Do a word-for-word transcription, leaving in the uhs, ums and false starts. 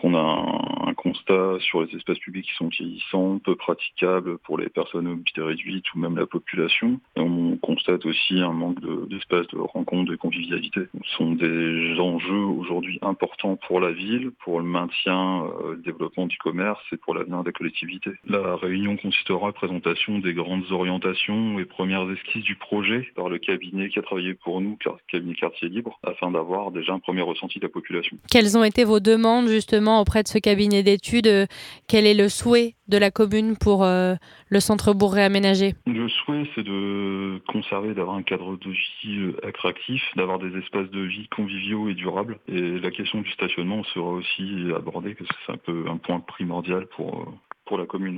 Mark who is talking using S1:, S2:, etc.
S1: Donc on a un, un constat sur les espaces publics qui sont vieillissants, peu praticables pour les personnes à mobilité réduite ou même la population. Et on constate aussi un manque de, d'espaces de rencontre, de convivialité. Ce sont des enjeux aujourd'hui importants pour la ville, pour le maintien, euh, le développement du commerce et pour l'avenir des collectivités. La réunion consistera à la présentation des grandes orientations et premières esquisses du projet par le cabinet qui a travaillé pour nous, le cabinet Quartier Libre, afin d'avoir déjà un premier ressenti de la population.
S2: Quelles ont été vos demandes justement auprès de ce cabinet d'études? Quel est le souhait de la commune pour euh, le centre-bourg réaménagé?
S1: Le souhait, c'est de conserver, d'avoir un cadre de vie attractif, d'avoir des espaces de vie conviviaux et durables. Et la question du stationnement sera aussi abordée, parce que c'est un peu un point primordial pour, pour la commune.